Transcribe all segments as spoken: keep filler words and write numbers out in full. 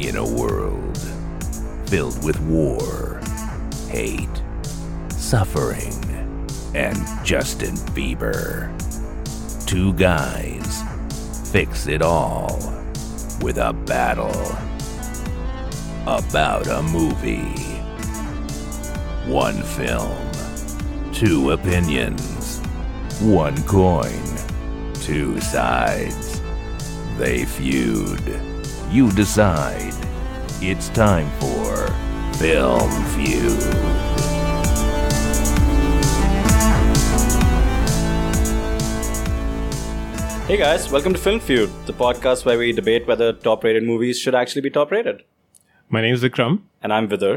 In a world filled with war, hate, suffering, and Justin Bieber, two guys fix it all with a battle about a movie. One film, two opinions, one coin, two sides. They feud. You decide. It's time for Film Feud. Hey guys, welcome to Film Feud, the podcast where we debate whether top-rated movies should actually be top-rated. My name is Vikram. And I'm Vidar.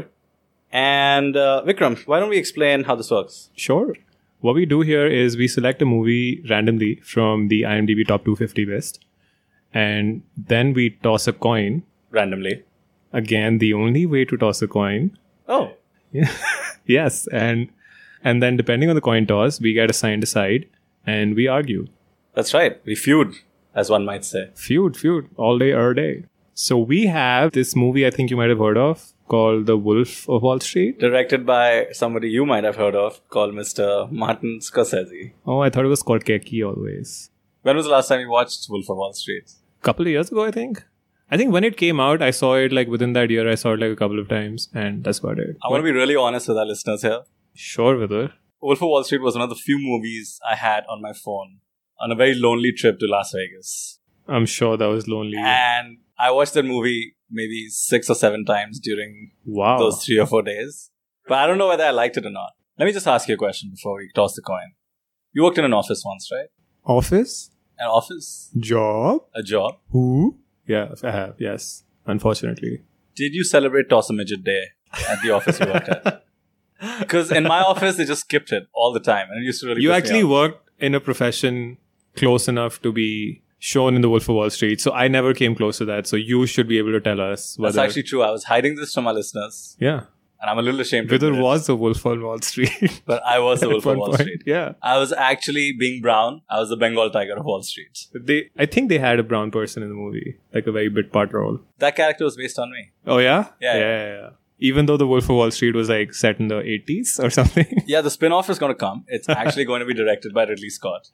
And uh, Vikram, why don't we explain how this works? Sure. What we do here is we select a movie randomly from the IMDb Top two fifty list. And then we toss a coin. Randomly. Again, the only way to toss a coin. Oh. Yeah. Yes. And and then depending on the coin toss, we get assigned a side and we argue. That's right. We feud, as one might say. Feud, feud. All day, every day. So we have this movie I think you might have heard of called The Wolf of Wall Street. Directed by somebody you might have heard of called Mister Martin Scorsese. Oh, I thought it was called Keki always. When was the last time you watched Wolf of Wall Street? Couple of years ago, I think. I think when it came out, I saw it like within that year. I saw it like a couple of times, and that's about it. I want to be really honest with our listeners here. Sure, Vidar. Wolf of Wall Street was one of the few movies I had on my phone on a very lonely trip to Las Vegas. I'm sure that was lonely. And I watched that movie maybe six or seven times during wow. those three or four days. But I don't know whether I liked it or not. Let me just ask you a question before we toss the coin. You worked in an office once, right? Office? An office? Job? A job? Who? Yeah, I have, yes. Unfortunately. Did you celebrate Toss a Midget Day at the office you worked at? Because in my office, they just skipped it all the time. And it used to really You piss me actually off. worked in a profession close enough to be shown in The Wolf of Wall Street. So I never came close to that. So you should be able to tell us whether... That's actually true. I was hiding this from our listeners. Yeah. And I'm a little ashamed to Vidar admit it. was the Wolf of Wall Street. But I was the At Wolf of one Wall point, Street. Yeah. I was actually, being brown, I was the Bengal tiger of Wall Street. They, I think they had a brown person in the movie. Like a very bit part role. That character was based on me. Oh, yeah? Yeah, Yeah, yeah. yeah, yeah. Even though The Wolf of Wall Street was like set in the eighties or something. Yeah, the spin-off is going to come. It's actually going to be directed by Ridley Scott.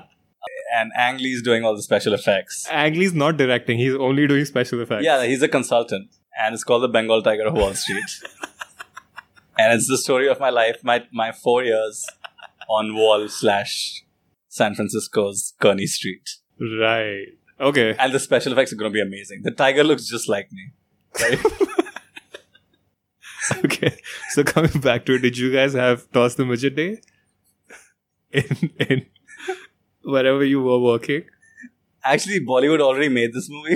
And Ang Lee's doing all the special effects. Ang Lee's not directing. He's only doing special effects. Yeah, he's a consultant. And it's called The Bengal Tiger of Wall Street. And it's the story of my life, my my four years on Wall slash San Francisco's Kearny Street. Right. Okay. And the special effects are going to be amazing. The tiger looks just like me. Right? Okay. So coming back to it, did you guys have Toss the Midget Day? In, in wherever you were working? Actually, Bollywood already made this movie.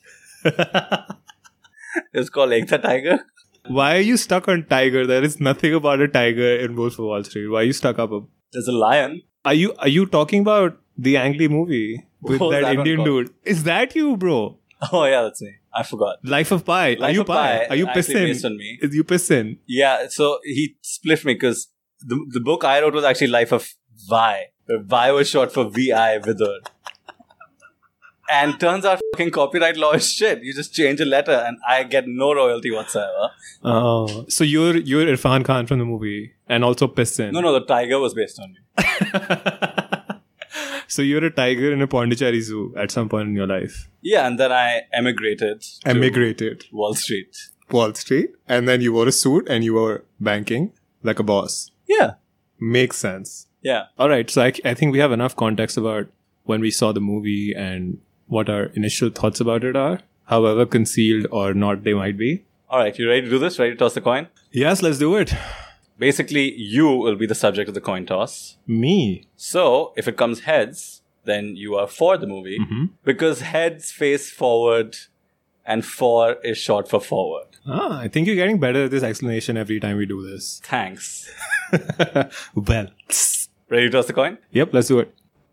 It's called Ek Tha Tiger. Why are you stuck on tiger? There is nothing about a tiger in Wolf of Wall Street. Why are you stuck up? There's a lion. Are you are you talking about the Ang Lee movie with What was that, that one Indian called? dude? Is that you, bro? Oh yeah, that's me. I forgot. Life of Pi. Life are you of Pi? Pi Are you actually pissing? based on me. Is you pissing? Yeah, so he split me because the, the book I wrote was actually Life of Vi. The Vi was short for V I Vidar. And turns out fucking copyright law is shit. You just change a letter and I get no royalty whatsoever. Oh, so you're you're Irfan Khan from the movie and also pissing. No, no, the tiger was based on me. So you're a tiger in a Pondicherry zoo at some point in your life. Yeah, and then I emigrated to Emigrated. Wall Street. Wall Street. And then you wore a suit and you were banking like a boss. Yeah, Makes sense. yeah. All right. So I, I think we have enough context about when we saw the movie and what our initial thoughts about it are, however concealed or not they might be. All right, you ready to do this? Ready to toss the coin? Yes, let's do it. Basically, you will be the subject of the coin toss. Me. So, if it comes heads, then you are for the movie. Mm-hmm. Because heads face forward and for is short for forward. Ah, I think you're getting better at this explanation every time we do this. Thanks. Well. Ready to toss the coin? Yep, let's do it.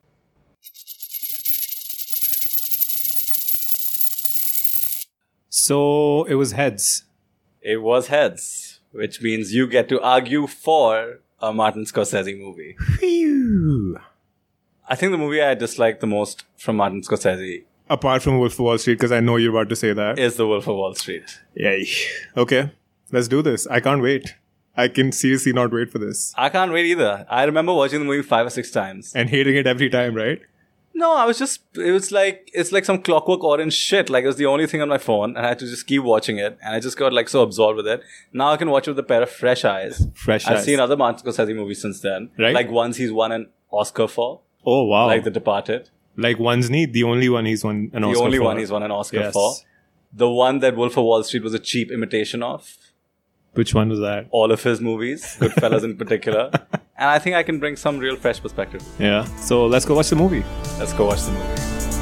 So it was heads. It was heads, which means you get to argue for a Martin Scorsese movie. Phew. I think the movie I disliked the most from Martin Scorsese apart from Wolf of Wall Street, because I know you're about to say that. is The Wolf of Wall Street. Yay. Okay, let's do this. I can't wait. I can seriously not wait for this. I can't wait either. I remember watching the movie five or six times. And hating it every time, right? No, I was just, it was like, it's like some Clockwork Orange shit. Like, it was the only thing on my phone, and I had to just keep watching it. And I just got like so absorbed with it. Now I can watch it with a pair of fresh eyes. Fresh I've eyes. seen other Martin Scorsese movies since then. Right. Like ones he's won an Oscar for. Oh, wow. Like The Departed. Like one's need, the only one he's won an The Oscar only for. one he's won an Oscar Yes. for. The one that Wolf of Wall Street was a cheap imitation of. Which one was that? All of his movies, Goodfellas in particular. And I think I can bring some real fresh perspective. Yeah. So let's go watch the movie. Let's go watch the movie.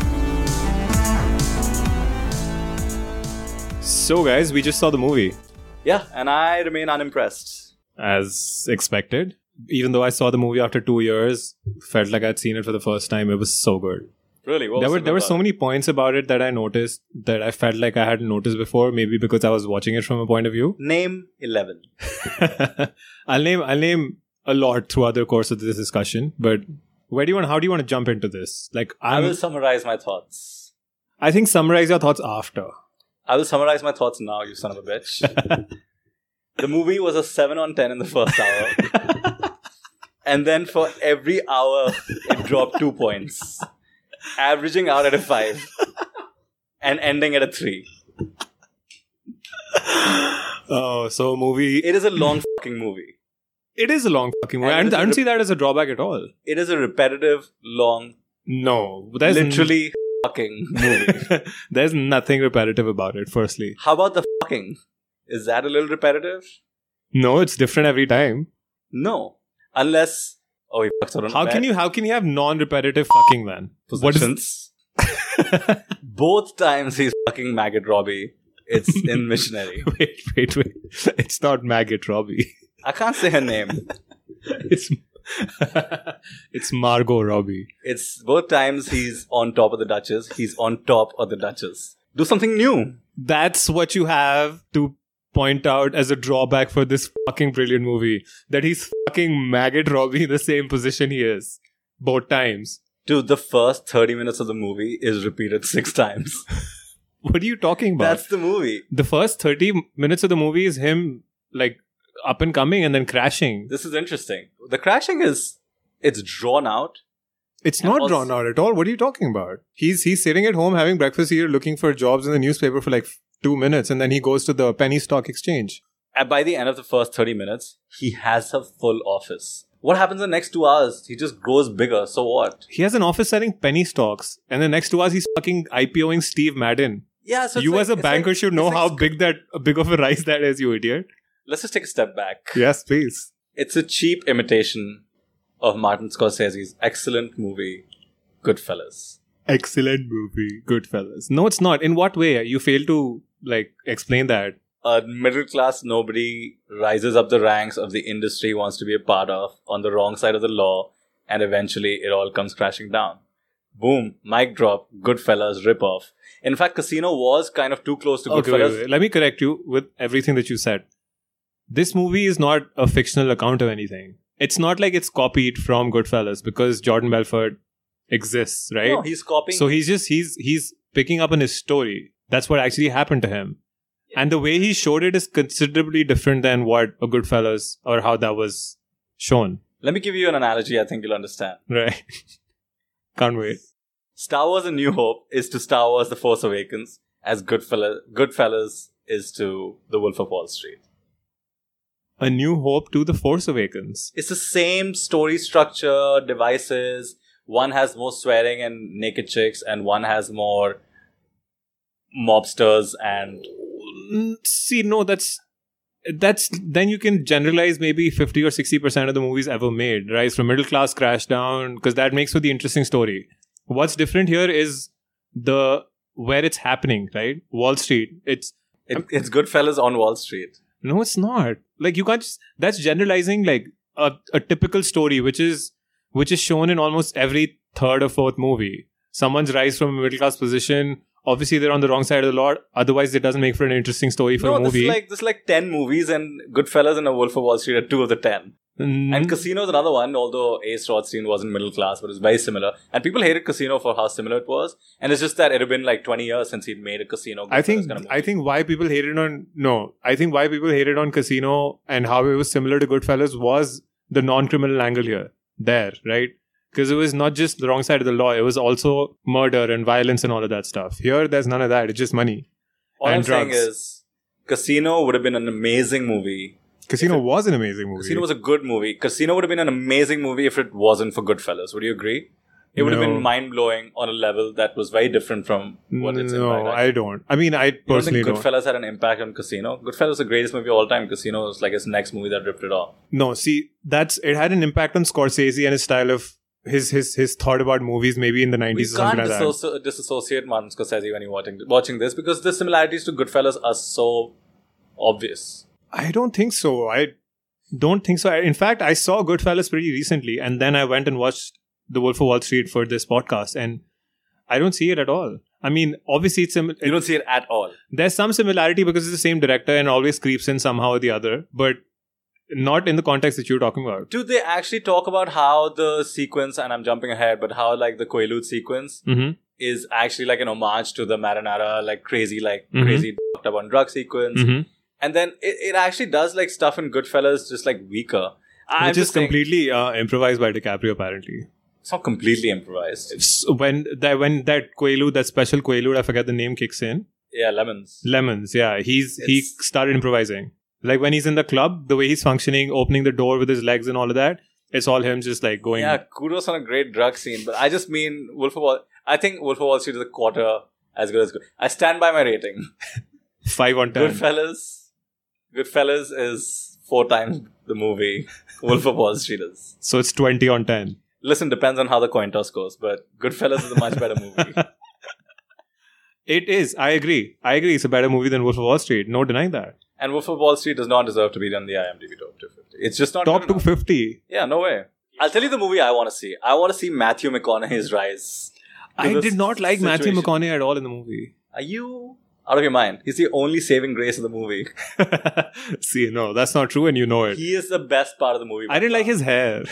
So guys, we just saw the movie. Yeah, and I remain unimpressed. As expected. Even though I saw the movie after two years, felt like I'd seen it for the first time. It was so good. Really? What There was were it there were about? so many points about it that I noticed that I felt like I hadn't noticed before. Maybe because I was watching it from a point of view. Name eleven. I'll name I'll name a lot throughout the course of this discussion. But where do you want? How do you want to jump into this? Like I I'm, will summarize my thoughts. I think summarize your thoughts after. I will summarize my thoughts now, you son of a bitch. The movie was a seven on ten in the first hour. And then for every hour, it dropped two points. Averaging out at a five. And ending at a three. Oh, so movie. It is a long fucking movie. It is a long fucking movie. And I it don't, is a I don't rep- see that as a drawback at all. It is a repetitive, long, No, there's literally fucking movie. there's nothing repetitive about it. Firstly, How about the fucking? Is that a little repetitive? no, it's different every time. No. Unless... Oh, he fucks out on How a can bed. you? How can you have non-repetitive fucking then? What is? Positions. Both times he's fucking Maggot Robbie. It's in Missionary. Wait, wait, wait! It's not Maggot Robbie. I can't say her name. It's it's Margot Robbie. It's both times he's on top of the Duchess. He's on top of the Duchess. Do something new. That's what you have to point out as a drawback for this fucking brilliant movie. That he's fucking Maggot Robbie in the same position he is. Both times. Dude, the first thirty minutes of the movie is repeated six times. What are you talking about? That's the movie. The first thirty minutes of the movie is him, like, up and coming and then crashing. This is interesting. The crashing is... It's drawn out. It's And not also- drawn out at all. What are you talking about? He's he's sitting at home having breakfast here, looking for jobs in the newspaper for like two minutes, and then he goes to the penny stock exchange. And by the end of the first thirty minutes, he has a full office. What happens in the next two hours? He just grows bigger. So what? He has an office selling penny stocks, and the next two hours he's fucking IPOing Steve Madden. Yeah, so it's You like- as a it's banker like- should know it's how like- big that big of a rise that is, you idiot. Let's just take a step back. Yes, please. It's a cheap imitation of Martin Scorsese's excellent movie, Goodfellas. Excellent movie, Goodfellas. No, it's not. In what way? You fail to like explain that. A middle class nobody rises up the ranks of the industry he wants to be a part of on the wrong side of the law, and eventually it all comes crashing down. Boom, mic drop, Goodfellas ripoff. In fact, Casino was kind of too close to Okay, Goodfellas. wait, wait. Let me correct you with everything that you said. This movie is not a fictional account of anything. It's not like it's copied from Goodfellas because Jordan Belfort exists, right? No, he's copying. So he's just he's he's picking up on his story. That's what actually happened to him. And the way he showed it is considerably different than what a Goodfellas or how that was shown. Let me give you an analogy I think you'll understand. Right. Can't wait. Star Wars A New Hope is to Star Wars The Force Awakens as Goodfellas, Goodfellas is to The Wolf of Wall Street. A New Hope to The Force Awakens. It's the same story structure, devices. One has more swearing and naked chicks, and one has more mobsters and... Mm, See, no, that's that's then you can generalize maybe fifty or sixty percent of the movies ever made. Rise from middle class, crash down, because that makes for the interesting story. What's different here is the where it's happening, right? Wall Street. It's It, it's Goodfellas on Wall Street. no, it's not. Like you can't just that's generalizing like a, a typical story, which is which is shown in almost every third or fourth movie. Someone's rise from a middle class position. Obviously, they're on the wrong side of the law. Otherwise, it doesn't make for an interesting story for no, a this movie. is like this is like ten movies, and Goodfellas and A Wolf of Wall Street are two of the ten. Mm, And Casino is another one, although Ace Rothstein wasn't middle class, but it was very similar. And people hated Casino for how similar it was. And it's just that it had been like twenty years since he'd made a Casino. I think kind of movie. I think why people hated on no, I think why people hated on Casino and how it was similar to Goodfellas was the non-criminal angle here. There, right? Because it was not just the wrong side of the law, it was also murder and violence and all of that stuff. Here, there's none of that. It's just money. All and I'm drugs. saying is, Casino would have been an amazing movie. Casino was an amazing movie. Casino was a good movie. Casino would have been an amazing movie if it wasn't for Goodfellas. Would you agree? It would have No. been mind-blowing on a level that was very different from what it's in No, right now. I don't. I mean, I You don't personally think don't. Goodfellas had an impact on Casino? Goodfellas is the greatest movie of all time. Casino was like his next movie that ripped it off. No, see, that's it had an impact on Scorsese and his style of his his his thought about movies maybe in the We nineties or can't something like that. disso- disassociate Martin Scorsese when you're watching, watching this because the similarities to Goodfellas are so obvious. I don't think so. I don't think so. I- In fact, I saw Goodfellas pretty recently, and then I went and watched The Wolf of Wall Street for this podcast, and I don't see it at all. I mean, obviously, it's sim- You don't see it at all. there's some similarity because it's the same director and always creeps in somehow or the other, but not in the context that you're talking about. Do they actually talk about how the sequence, and I'm jumping ahead, but how like the Quaalude sequence Mm-hmm. is actually like an homage to the Marinara, like crazy, like Mhm. crazy fucked up on drug sequence. Mm-hmm. And then it, it actually does like stuff in Goodfellas, just like weaker. I'm Which is just saying, completely uh, improvised by DiCaprio, apparently. it's not completely improvised. S- When that when that Quaalude, that special Quaalude, I forget the name, kicks in. Yeah, lemons. Lemons, yeah. He's he It's- started improvising. Like when he's in the club, the way he's functioning, opening the door with his legs and all of that, it's all him just like going. Yeah, kudos on a great drug scene. But I just mean Wolf of Wall. I think Wolf of Wall Street is a quarter as good as good. I stand by my rating. Five on ten. Goodfellas. Goodfellas is four times the movie Wolf of Wall Street is. So it's twenty on ten. Listen, depends on how the coin toss goes, but Goodfellas is a much better movie. It is. I agree. I agree. It's a better movie than Wolf of Wall Street. No denying that. And Wolf of Wall Street does not deserve to be on the IMDb Top two fifty. It's just not Top good two enough. fifty. Yeah, no way. I'll tell you the movie I want to see. I want to see Matthew McConaughey's rise. to I this did not like Matthew situation. McConaughey at all in the movie. Are you out of your mind? He's the only saving grace of the movie. See, no, that's not true, and you know it. He is the best part of the movie. I didn't like his hair.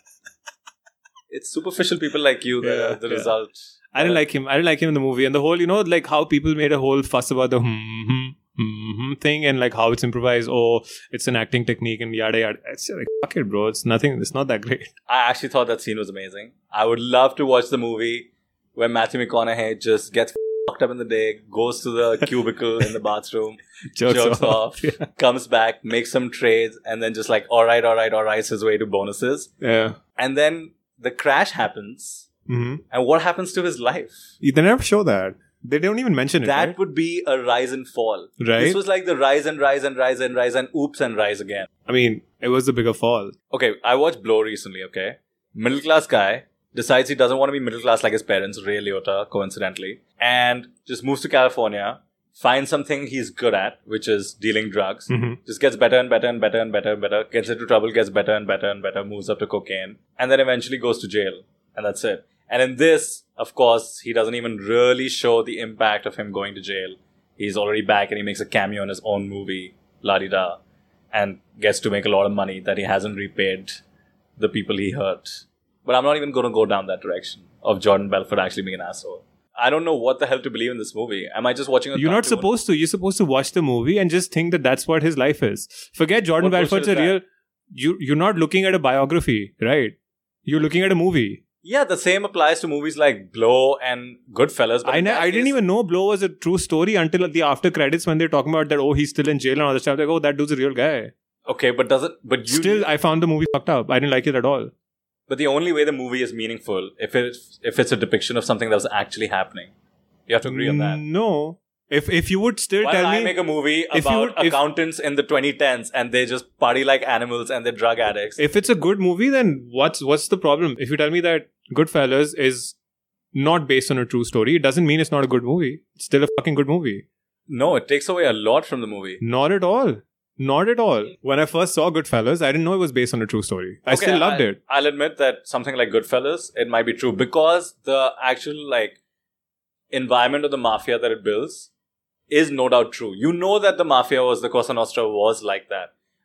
It's superficial people like you that Yeah, are the yeah. result. I didn't like him. I didn't like him in the movie, and the whole, you know, like how people made a whole fuss about the hmm, hmm, hmm, hmm thing, and like how it's improvised. Oh, it's an acting technique, and yada yada. It's like fuck it, bro. It's nothing. It's not that great. I actually thought that scene was amazing. I would love to watch the movie where Matthew McConaughey just gets fucked up in the day, goes to the cubicle in the bathroom, Jokes, jerks off, Yeah. comes back, makes some trades, and then just like, all right, all right, all right, his way to bonuses. Yeah. And then the crash happens. Mm-hmm. And what happens to his life? They never show that. They don't even mention it. That right? would be a rise and fall. Right. This was like the rise and rise and rise and rise and oops and rise again. I mean, it was the bigger fall. Okay, I watched Blow recently, okay? Middle class guy decides he doesn't want to be middle class like his parents, Ray Liotta, coincidentally, and just moves to California, finds something he's good at, which is dealing drugs, Mhm. just gets better and better and better and better and better, gets into trouble, gets better and better and better, moves up to cocaine, and then eventually goes to jail. And that's it. And in this, of course, he doesn't even really show the impact of him going to jail. He's already back and he makes a cameo in his own movie, La-di-da, and gets to make a lot of money that he hasn't repaid the people he hurt. But I'm not even going to go down that direction of Jordan Belfort actually being an asshole. I don't know what the hell to believe in this movie. Am I just watching a You're not cartoon? supposed to. You're supposed to watch the movie and just think that that's what his life is. Forget Jordan What bullshit Belfort's a is that? real. You you're not looking at a biography, right? You're looking at a movie. Yeah, the same applies to movies like Blow and Goodfellas. But I in ne- that I didn't case- even know Blow was a true story until the after credits when they're talking about that. Oh, he's still in jail and all that stuff. Like, oh, that dude's a real guy. Okay, but does it? But you Still, I found the movie fucked up. I didn't like it at all. But the only way the movie is meaningful if it if it's a depiction of something that was actually happening. You have to agree on that. No. If if you would still Why tell don't I me, make a movie if you about would- if- accountants in the twenty tens and they just party like animals and they're drug addicts? if it's a good movie, then what's what's the problem? If you tell me that Goodfellas is not based on a true story, it doesn't mean it's not a good movie. It's still a fucking good movie. No, it takes away a lot from the movie. Not at all. Not at all. When I first saw Goodfellas, I didn't know it was based on a true story. I Okay, still loved I- it. I'll admit that something like Goodfellas, it might be true because the actual like environment of the mafia that it builds is no doubt true. You know that the mafia was, the Cosa Nostra was like that.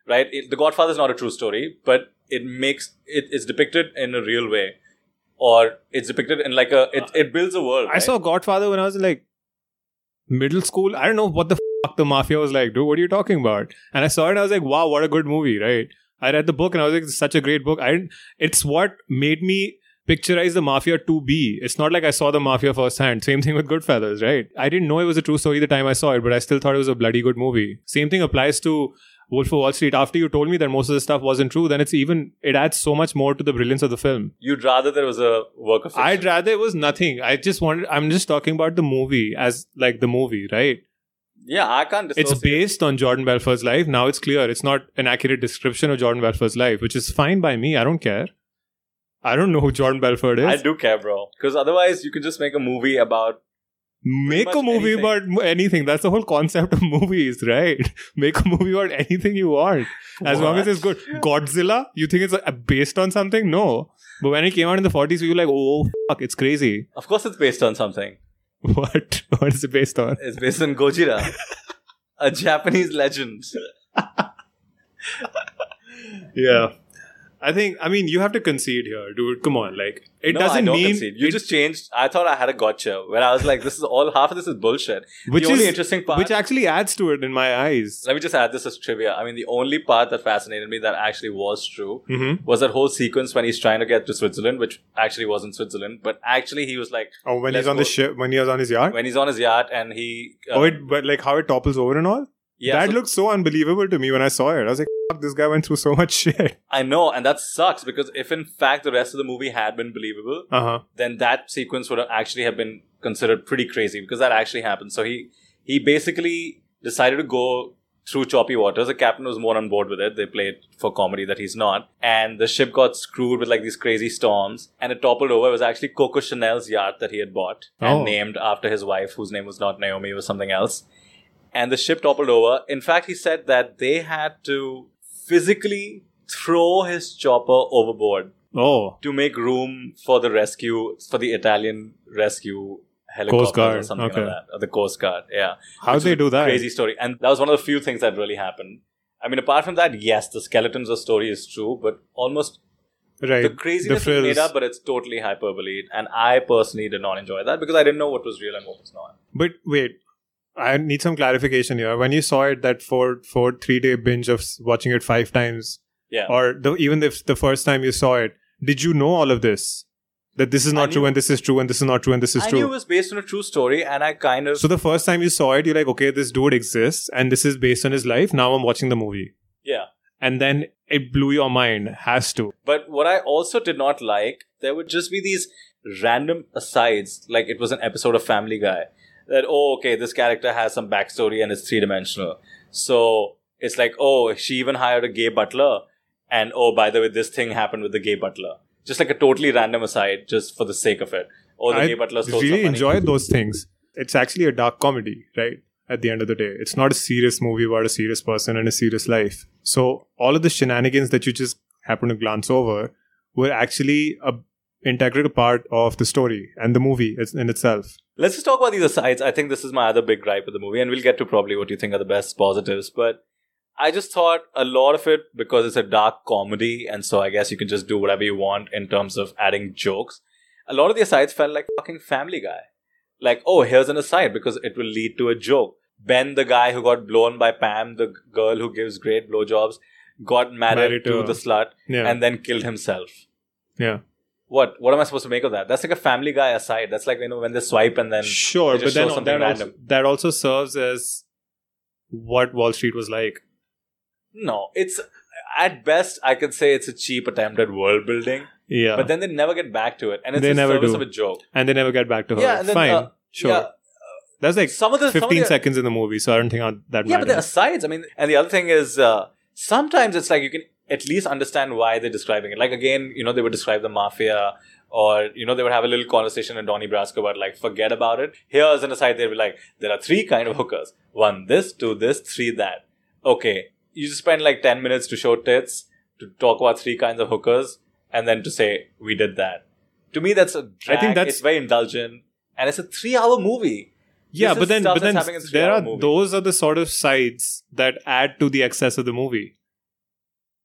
right? It, The Godfather is not a true story, but it makes it is depicted in a real way, or it's depicted in like a it, it builds a world. I right? saw Godfather when I was in like middle school. I don't know what the fuck the mafia was like, dude. What are you talking about? And I saw it and I was like, wow, what a good movie, right? I read the book and I was like, it's such a great book. I didn't, it's what made me picturize the mafia to be. It's not like I saw the mafia firsthand. Same thing with Goodfellas, right? I didn't know it was a true story the time I saw it, but I still thought it was a bloody good movie. Same thing applies to Wolf of Wall Street. After you told me that most of the stuff wasn't true, then it's even, it adds so much more to the brilliance of the film. You'd rather there was a work of fiction. I'd rather it was nothing. I just wanted, I'm just talking about the movie as like the movie, right? Yeah, I can't dissociate. It's based on Jordan Belfort's life. Now it's clear. It's not an accurate description of Jordan Belfort's life, which is fine by me. I don't care. I don't know who Jordan Belfort is. I do care, bro. Because otherwise, you can just make a movie about... Make a movie anything. about anything. That's the whole concept of movies, right? Make a movie about anything you want. As What? long as it's good. Godzilla? You think it's uh, based on something? No. But when it came out in the forties, we were like, oh, fuck, it's crazy. Of course it's based on something. What? What is it based on? It's based on Gojira. A Japanese legend. Yeah. I think, I mean, you have to concede here, dude. Come on. Like, it no, doesn't I don't mean... concede. You it- just changed. I thought I had a gotcha. Where I was like, this is all... Half of this is bullshit. Which the only is- interesting part... Which actually adds to it in my eyes. Let me just add this as trivia. I mean, the only part that fascinated me that actually was true Mm-hmm. was that whole sequence when he's trying to get to Switzerland, which actually wasn't Switzerland, but actually he was like, Oh, when Let's he's on the go- ship, when he was on his yacht? when he's on his yacht and he... Uh, oh, it, but like how it topples over and all? yeah, that so- looked so unbelievable to me when I saw it. I was like, fuck, this guy went through so much shit. I know, and that sucks because if in fact the rest of the movie had been believable, Uh-huh. then that sequence would have actually have been considered pretty crazy because that actually happened. So he he basically decided to go through choppy waters. The captain was more on board with it. They played for comedy that he's not. And the ship got screwed with like these crazy storms and it toppled over. It was actually Coco Chanel's yacht that he had bought and Oh. named after his wife, whose name was not Naomi, it was something else. And the ship toppled over. In fact, he said that they had to physically throw his chopper overboard Oh. to make room for the rescue, for the Italian rescue helicopter Coast Guard, or something okay. like that. Or the Coast Guard, yeah. How'd Which they is do a that? Crazy story. And that was one of the few things that really happened. I mean, apart from that, yes, the skeletons of story is true, but almost Right. the craziness is frills. made up, but it's totally hyperbole. And I personally did not enjoy that because I didn't know what was real and what was not. But wait, I need some clarification here. When you saw it, that four, four, three day binge of s- watching it five times, Yeah. or the, even if the first time you saw it, did you know all of this? That this is I not true knew- and this is true and this is not true and this is I true. knew it was based on a true story, and I kind of... So the first time you saw it, you're like, okay, this dude exists and this is based on his life. Now I'm watching the movie. yeah. And then it blew your mind. Has to. But what I also did not like, there would just be these random asides, like it was an episode of Family Guy. That, oh, okay, this character has some backstory and it's three-dimensional. So it's like, oh, she even hired a gay butler. And, oh, by the way, this thing happened with the gay butler. Just like a totally random aside, just for the sake of it. Oh, the I gay butler stole some really money. enjoyed those things. It's actually a dark comedy, right? At the end of the day, it's not a serious movie about a serious person and a serious life. So all of the shenanigans that you just happen to glance over were actually a integral part of the story and the movie is- in itself. Let's just talk about these asides. I think this is my other big gripe with the movie, and we'll get to probably what you think are the best positives. But I just thought a lot of it, because it's a dark comedy, and so I guess you can just do whatever you want in terms of adding jokes. A lot of the asides felt like fucking Family Guy. Like, oh, here's an aside because it will lead to a joke. Ben, the guy who got blown by Pam, the g- girl who gives great blowjobs, got married, Married to to her. the slut Yeah. and then killed himself. Yeah. What? What am I supposed to make of that? That's like a Family Guy aside. That's like, you know, when they swipe and then Sure, they but just then show something that also, random. that also serves as what Wall Street was like. No, it's at best I could say it's a cheap attempt at world building, Yeah. but then they never get back to it, and it's They a never service do. of a joke. and they never get back to her. Yeah, and then, Fine. uh, sure. Yeah, That's like some of the some of fifteen the- seconds in the movie, so I don't think that Yeah, but the matters. asides. I mean, and the other thing is uh, sometimes it's like you can at least understand why they're describing it. Like again, you know, they would describe the mafia, or you know, they would have a little conversation in Donnie Brasco about like forget about it. Here's an aside. They'd be like, there are three kind of hookers: one this, two this, three that. Okay, you just spend like ten minutes to show tits, to talk about three kinds of hookers, and then to say we did that. To me, that's a drag. I think that's- it's very indulgent, and it's a three-hour movie. Yeah, This but is then, stuff but then that's happening in a there are three-hour movie. those are the sort of sides that add to the excess of the movie.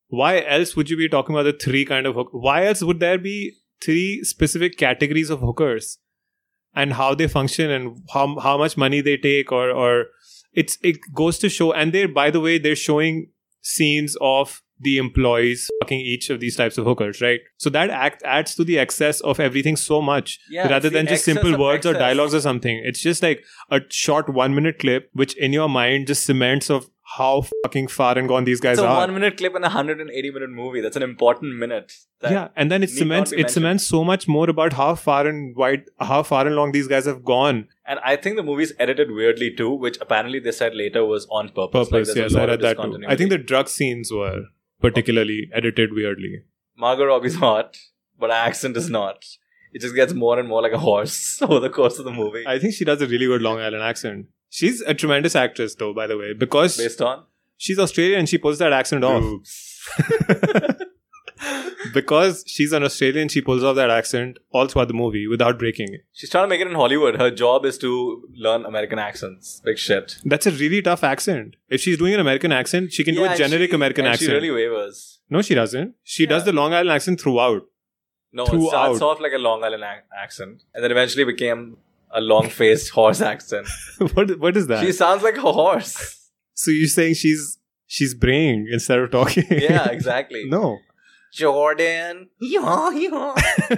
why else would you be talking about the three kind of hook? Why else would there be three specific categories of hookers and how they function and how how much money they take or or it's it goes to show. And they're, by the way, they're showing scenes of the employees fucking each of these types of hookers, right? So that act adds to the excess of everything so much, Yeah, rather it's than the just excess simple of words or excess. dialogues or something. It's just like a short one minute clip which in your mind just cements of how fucking far and gone these guys It's a are. one minute clip in a one hundred eighty minute movie. That's an important minute. That Yeah, and then it need cements not be it mentioned. cements so much more about how far and wide, how far and long these guys have gone. And I think the movie's edited weirdly too, which apparently they said later was on purpose. Purpose, Like, there's yes, a I lot read of that too. I discontinuity. think the drug scenes were particularly edited weirdly. Margot Robbie's hot, but her accent is not. It just gets more and more like a horse over the course of the movie. I think she does a really good Long Island accent. She's a tremendous actress, though, by the way, because Based on? she's Australian and she pulls that accent off. Oops. Because she's an Australian, she pulls off that accent all throughout the movie without breaking it. She's trying to make it in Hollywood. Her job is to learn American accents. Big shit. That's a really tough accent. If she's doing an American accent, she can do Yeah, a generic she- American and accent. She really wavers. No, she doesn't. She Yeah. does the Long Island accent throughout. No, it Throughout. starts off like a Long Island ac- accent, and then eventually became a long-faced horse accent. what What is that? She sounds like a horse. So you're saying she's she's braying instead of talking? Yeah, exactly. No. Jordan. Yeah, yeah.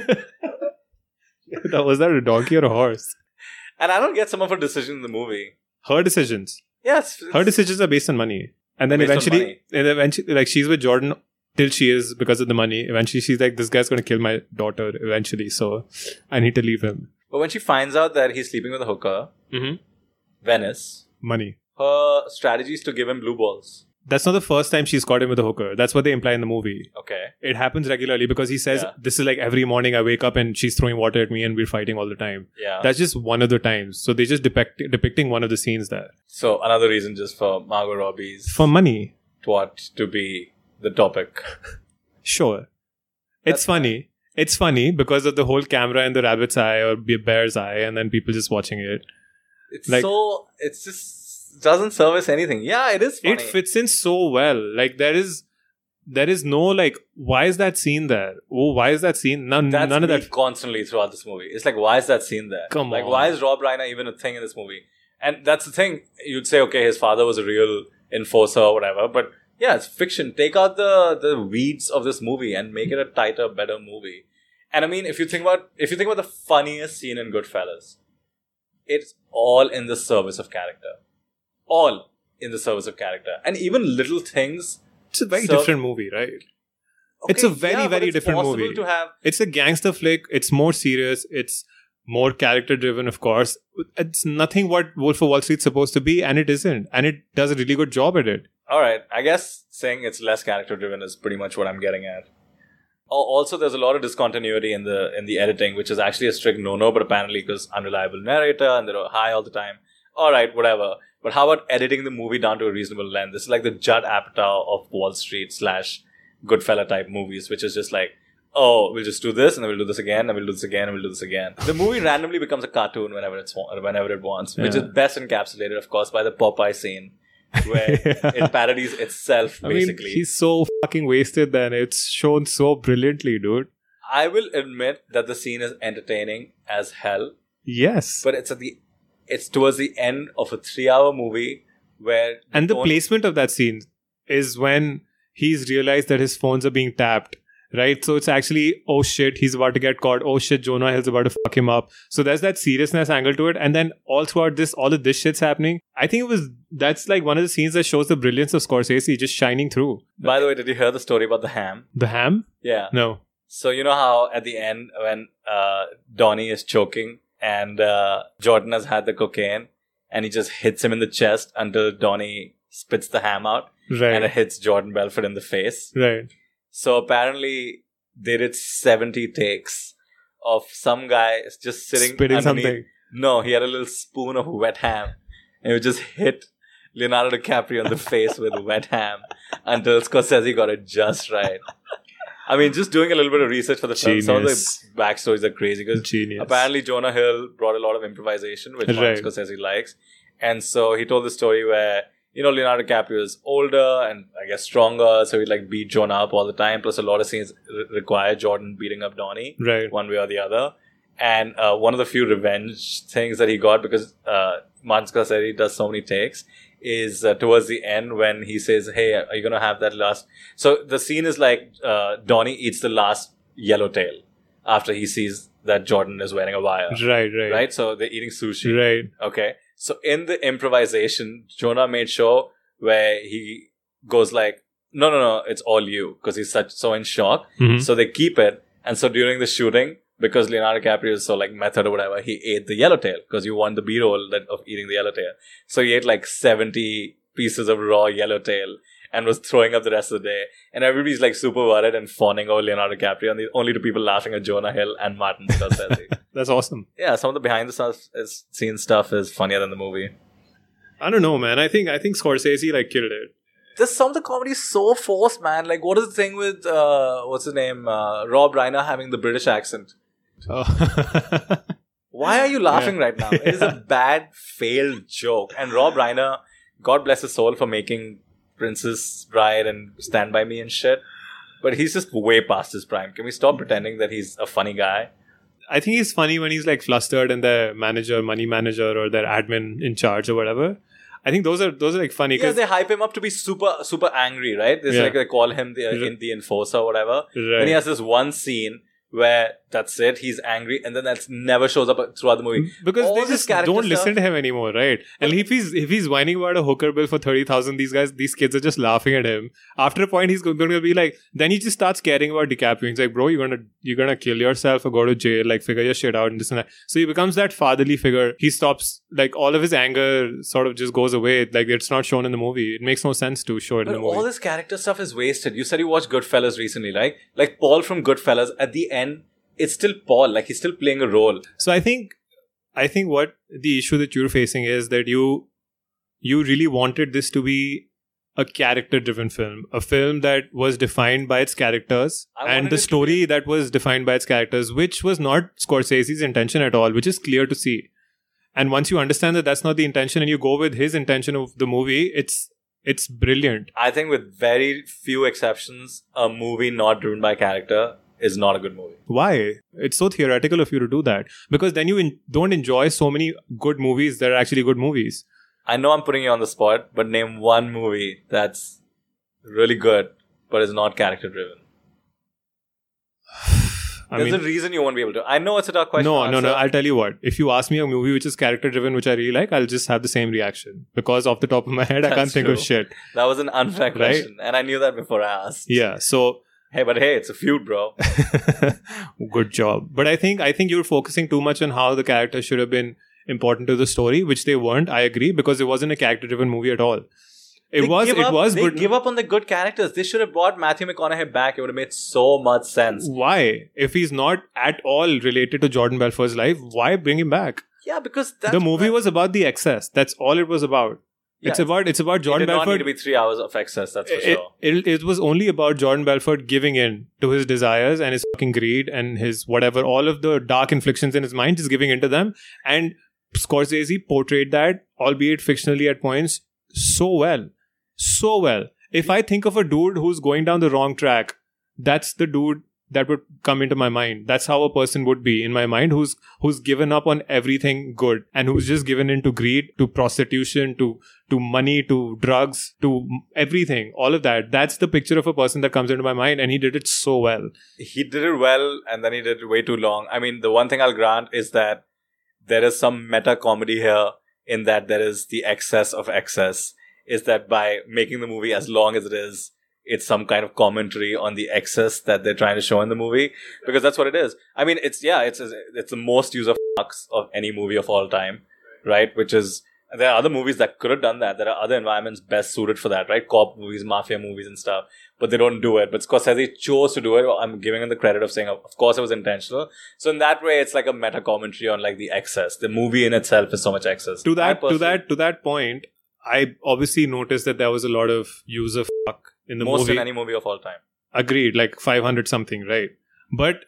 That, was that a donkey or a horse? And I don't get some of her decisions in the movie. Her decisions. Yes. Her decisions are based on money. And then Based on eventually, money. and eventually, like she's with Jordan till she is because of the money. Eventually, she's like, this guy's going to kill my daughter eventually. So I need to leave him. But when she finds out that he's sleeping with a hooker, Mm-hmm. Venice, Money. her strategy is to give him blue balls. That's not the first time she's caught him with a hooker. That's what they imply in the movie. Okay. It happens regularly because he says, Yeah. this is like every morning I wake up and she's throwing water at me and we're fighting all the time. Yeah. That's just one of the times. So they're just depict- depicting one of the scenes there. So another reason just for Margot Robbie's For money. twat to be the topic. Sure. That's It's funny. It's funny because of the whole camera in the rabbit's eye or be- bear's eye and then people just watching it. It's Like- so it's just doesn't service anything. Yeah, it is funny. It fits in so well. Like there is there is no like, why is that scene there? Oh, why is that scene? None, That's none of me that. constantly throughout this movie. It's like, why is that scene there? Come like, on. why is Rob Reiner even a thing in this movie? And that's the thing. You'd say, okay, his father was a real enforcer or whatever, but yeah, it's fiction. Take out the the weeds of this movie and make it a tighter, better movie. And I mean, if you think about if you think about the funniest scene in Goodfellas, it's all in the service of character. All in the service of character. And even little things. It's a very So- different movie, right? It's a Okay, very, yeah, but very it's different possible movie. to have It's a gangster flick. It's more serious. It's more character driven, of course. It's nothing what Wolf of Wall Street's supposed to be, and it isn't. And it does a really good job at it. All right, I guess saying it's less character driven is pretty much what I'm getting at. Al- Also, there's a lot of discontinuity in the in the editing, which is actually a strict no-no. But apparently, because unreliable narrator and they're high all the time. All right, whatever. But how about editing the movie down to a reasonable length? This is like the Judd Apatow of Wall Street slash Goodfella type movies, which is just like, oh, we'll just do this, and then we'll do this again, and we'll do this again, and we'll do this again. The movie randomly becomes a cartoon whenever it's wa- whenever it wants, which Yeah. is best encapsulated, of course, by the Popeye scene, where it parodies itself, I mean, basically. he's so fucking wasted then. It's shown so brilliantly, dude. I will admit that the scene is entertaining as hell, Yes. but it's at the it's towards the end of a three-hour movie where and the don't- placement of that scene is when he's realized that his phones are being tapped, right? So it's actually, oh shit, he's about to get caught. Oh shit, Jonah Hill's about to fuck him up. So there's that seriousness angle to it. And then all throughout this, all of this shit's happening. I think it was, that's like one of the scenes that shows the brilliance of Scorsese just shining through. By the way, did you hear the story about the ham? The ham? Yeah. No. So you know how at the end when uh, Donnie is choking and uh, Jordan has had the cocaine and he just hits him in the chest until Donnie spits the ham out and it Right. hits Jordan Belfort in the face. Right. So apparently they did seventy takes of some guy just sitting Spitting underneath. something. No, he had a little spoon of wet ham and he would just hit Leonardo DiCaprio in the face with wet ham until Scorsese got it just right. I mean, just doing a little bit of research for the film, some of the Genius. backstories are crazy because Genius. apparently Jonah Hill brought a lot of improvisation, which Right. Martin Scorsese likes. And so he told the story where you know, Leonardo DiCaprio is older and I guess stronger, so he like beat Jonah up all the time. Plus, a lot of scenes re- require Jordan beating up Donnie, Right. one way or the other. And uh, one of the few revenge things that he got, because uh, Martin Scorsese does so many takes, is uh, towards the end when he says, "Hey, are you gonna have that last?" So the scene is like uh, Donnie eats the last yellowtail after he sees that Jordan is wearing a wire. Right, right. Right? So they're eating sushi. Right. Okay. So in the improvisation, Jonah made sure where he goes like, no, no, no, it's all you. Because he's such so in shock. Mhm. So they keep it. And so during the shooting, because Leonardo DiCaprio is so like method or whatever, he ate the yellowtail. Because you want the B-roll that of eating the yellowtail. So he ate like seventy pieces of raw yellowtail and was throwing up the rest of the day. And everybody's like super worried and fawning over Leonardo DiCaprio. And the only two people laughing are Jonah Hill and Martin Scorsese. That's awesome. Yeah, some of the behind the stuff is, scene stuff is funnier than the movie. I don't know, man. I think I think Scorsese like killed it. This some of the comedy is so forced, man. Like, what is the thing with uh, what's his name, uh, Rob Reiner having the British accent? Oh. Why are you laughing Yeah. right now? It is a bad, failed joke. And Rob Reiner, God bless his soul for making Princess Bride and Stand By Me and shit. But he's just way past his prime. Can we stop pretending that he's a funny guy? I think he's funny when he's like flustered and the manager, money manager, or their admin in charge or whatever. I think those are those are like funny Yeah, because they hype him up to be super, super angry, right? There's Yeah. like they call him the, uh, in the enforcer or whatever. Right. And he has this one scene where that's it, he's angry, and then that never shows up throughout the movie. because All they this just character don't stuff- listen to him anymore, right? And if he's if he's whining about a hooker bill for thirty thousand, these guys, these kids are just laughing at him. After a point, he's going to be like, then he just starts caring about DiCaprio. He's like, bro, you're gonna you're gonna kill yourself or go to jail, like figure your shit out and this and that. So he becomes that fatherly figure. He stops, like all of his anger sort of just goes away. Like it's not shown in the movie. It makes no sense to show it But in the movie. all this character stuff is wasted. You said you watched Goodfellas recently, right? Like Paul from Goodfellas, at the end, it's still Paul. Like he's still playing a role. So I think, I think what the issue that you're facing is that you, you really wanted this to be a character-driven film, a film that was defined by its characters I wanted and it the to story that was defined by its characters, which was not Scorsese's intention at all, which is clear to see. And once you understand that that's not the intention, and you go with his intention of the movie, it's it's brilliant. I think with very few exceptions, a movie not driven by character is not a good movie. Why? It's so theoretical of you to do that, because then you in- don't enjoy so many good movies that are actually good movies. I know I'm putting you on the spot, but name one movie that's really good but is not character driven. I There's mean, a reason you won't be able to. I know it's a tough question. no, to no, no. answer. I'll tell you what. If you ask me a movie which is character driven, which I really like, I'll just have the same reaction, because off the top of my head, I That's can't think of true. shit. That was an unfair question, and I knew that before I asked. Yeah. So Hey, but hey, it's a feud, bro. good job. But I think I think you're focusing too much on how the characters should have been important to the story, which they weren't. I agree, because it wasn't a character driven movie at all. It They was. give It up- was. They But give up on the good characters. They should have brought Matthew McConaughey back. It would have made so much sense. why? If he's not at all related to Jordan Belfort's life, why bring him back? Yeah, because that's The movie was about the excess. That's all it was about. It's Yeah. about. It's about It Jordan did not need Belfort. to be three hours of excess. That's for it, sure. it, it was only about Jordan Belfort giving in to his desires and his fucking greed and his whatever, all of the dark inflictions in his mind, just giving in to them. And Scorsese portrayed that, albeit fictionally at points, so well. So well. If I think of a dude who's going down the wrong track, that's the dude that would come into my mind. That's how a person would be in my mind, who's who's given up on everything good and who's just given into greed, to prostitution, to to money, to drugs, to everything, all of that. That's the picture of a person that comes into my mind, and he did it so well. He did it well, and then he did it way too long. I mean, the one thing I'll grant is that there is some meta comedy here, in that there is the excess of excess. Is that by making the movie as long as it is, it's some kind of commentary on the excess that they're trying to show in the movie, because that's what it is. I mean, it's yeah, it's it's the most use of fucks of any movie of all time, right? Which is, there are other movies that could have done that. There are other environments best suited for that, right? Cop movies, mafia movies, and stuff, but they don't do it. But Scorsese chose to do it. I'm giving him the credit of saying, of course, it was intentional. So in that way, it's like a meta commentary on like the excess. The movie in itself is so much excess. To I that, to personally- that, to that point, I obviously noticed that there was a lot of use of fuck in the most movie. in any movie of all time. Agreed, like five hundred something, right? But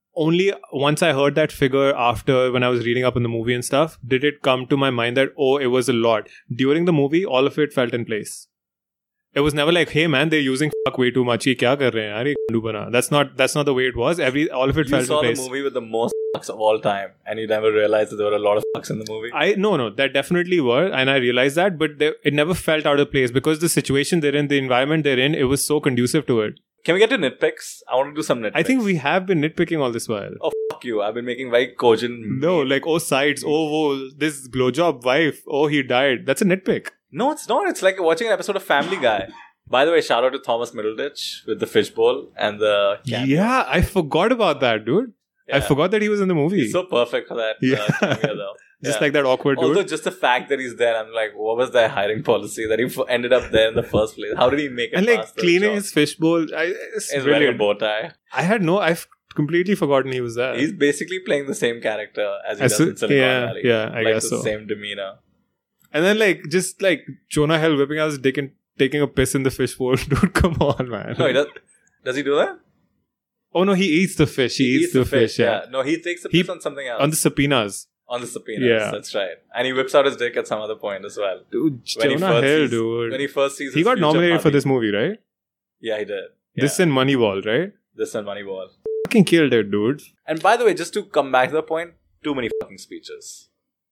only once I heard that figure after when I was reading up on the movie and stuff, did it come to my mind that, oh, it was a lot. During the movie, all of it felt in place. It was never like, hey man, they're using fuck way too much. Ye kya kar rahe hain? Yaar, ye gandu bana. That's not that's not the way it was. Every all of it You felt in saw place. the movie with the most fucks of all time, and you never realized that there were a lot of fucks in the movie. I no no that definitely were, and I realized that, but they, it never felt out of place because the situation they're in, the environment they're in, it was so conducive to it. Can we get to nitpicks? I want to do some nitpicks. I think we have been nitpicking all this while. Oh, fuck you. I've been making very cogent... No, like, oh, sides. Oh, oh, this blowjob wife. Oh, he died. That's a nitpick. No, it's not. It's like watching an episode of Family Guy. By the way, shout out to Thomas Middleditch with the fishbowl and the... cameo. Yeah, I forgot about that, dude. Yeah. I forgot that he was in the movie. He's so perfect for that. Yeah. Uh, cameo, though. Just Yeah. like that awkward dude. Also, just the fact that he's there, I'm like, what was their hiring policy that he f- ended up there in the first place? How did he make it and like past the cleaning job? his fishbowl. I, it's He's wearing a brilliant. bow tie. I had no... I've completely forgotten he was there. He's basically playing the same character as he As does a- in Silicon yeah, Valley. yeah, I like guess the so. same demeanor. And then like, just like Jonah Hill whipping out his dick and taking a piss in the fishbowl. Dude, come on, man. No, he does. Does he do that? Oh no, he eats the fish. He, eats, the, fish, yeah. No, he takes the He- piss on something else. On the subpoenas. On the subpoenas. Yeah. That's right. And he whips out his dick at some other point as well. Dude, When he Jonah first Hill, sees- dude. When he first sees He his got future nominated for puppy. this movie, right? Yeah, he did. Yeah. This and Moneyball, right? This and Moneyball. Fucking killed it, dude. And by the way, just to come back to the point, too many fucking speeches.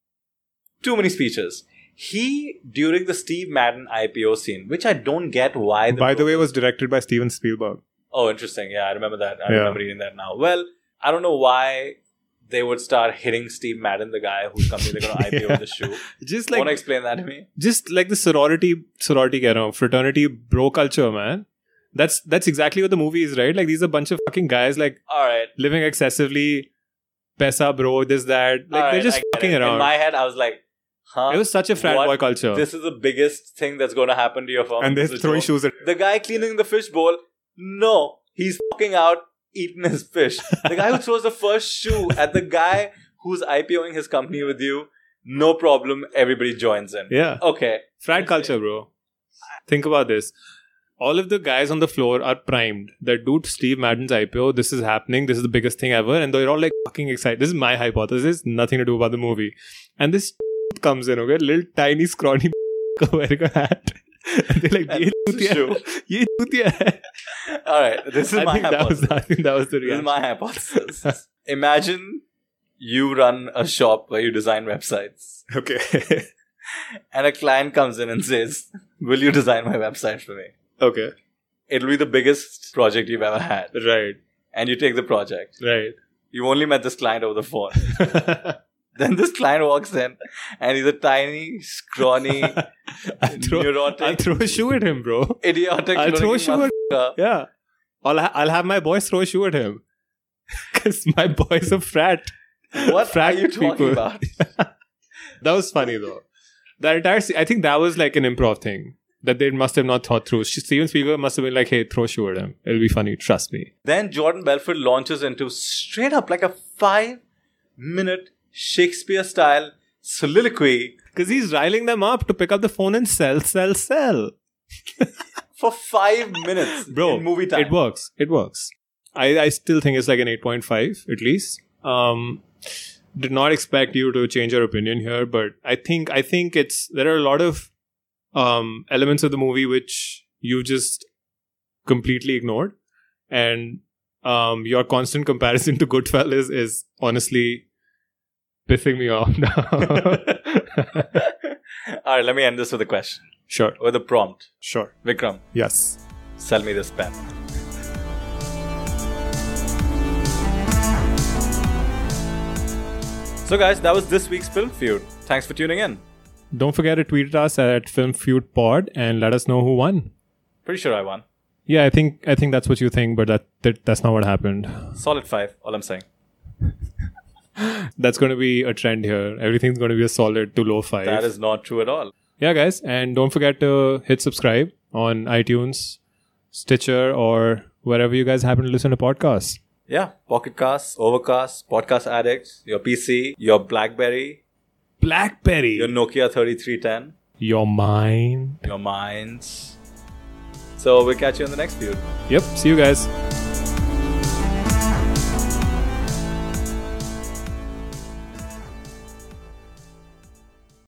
Too many speeches. He, during the Steve Madden I P O scene, which I don't get why... By the bro- way, it was directed by Steven Spielberg. Oh, interesting. Yeah, I remember that. I Yeah. remember reading that now. Well, I don't know why they would start hitting Steve Madden, the guy whose company they're going to I P O Yeah. the shoe. Just Want to like, explain that to me? just like the sorority, sorority, keh raha hu, fraternity, bro culture, man. That's that's exactly what the movie is, right? Like these are a bunch of fucking guys like All right. living excessively, pesa bro, this that. Like All right, they're just I get fucking it. around. In my head, I was like, huh? It was such a frat What? boy culture, This is the biggest thing that's going to happen to your firm. and they're This is throwing joke. shoes at. The guy cleaning the fish bowl, no, he's fucking out eating his fish. The guy who throws the first shoe at the guy who's IPOing his company with you, no problem, everybody joins in. Yeah, Okay. frat culture, bro. Think about this. All of the guys on the floor are primed that, dude, Steve Madden's I P O, this is happening, this is the biggest thing ever, and they're all like fucking excited. This is my hypothesis, nothing to do about the movie. And this comes in, okay, little tiny scrawny wearing a hat. And they're like, And ye this is chutiya hai. Ye chutiya hai. All right. This is I my think that was, hypothesis. I think that was the This is reaction. my hypothesis. Imagine you run a shop where you design websites, Okay. and a client comes in and says, "Will you design my website for me?" Okay. It'll be the biggest project you've ever had. Right. And you take the project. Right. You've only met this client over the phone. Then this client walks in and he's a tiny, scrawny, I'll throw, neurotic, I'll throw a shoe at him, bro. idiotic I'll throw a looking shoe at motherfucker. Yeah. I'll, ha- I'll have my boys throw a shoe at him. Because my boy's a frat. What Frat are you talking people. about? That was funny, though. That entire se- I think that was like an improv thing that they must have not thought through. Steven Spielberg must have been like, hey, throw a shoe at him. It'll be funny. Trust me. Then Jordan Belfort launches into straight up like a five minute Shakespeare style soliloquy Because he's riling them up to pick up the phone and sell, sell, sell. for five minutes Bro, in movie time. it works. It works. I, I still think it's like an eight point five at least. Um, did not expect you to change your opinion here, but I think I think it's there are a lot of um, elements of the movie which you just completely ignored, and um, your constant comparison to Goodfellas is honestly pissing me off now. All right, let me end this with a question. Sure, With a prompt. sure. Vikram, Yes. sell me this pen. So guys, that was this week's Film Feud. Thanks for tuning in. Don't forget to tweet at us at Film Feud Pod and let us know who won. Pretty sure I won. Yeah, I think I think that's what you think, but that, that that's not what happened. Solid five, all I'm saying. That's going to be a trend here. Everything's going to be a solid to low five. That is not true at all. Yeah, guys, and don't forget to hit subscribe on iTunes, Stitcher, or wherever you guys happen to listen to podcasts. Yeah, Pocket Casts, Overcast, Podcast Addict, your P C, your BlackBerry, BlackBerry, your Nokia thirty-three ten, your mind. your Minds. So we'll catch you in the next feud. Yep. See you guys.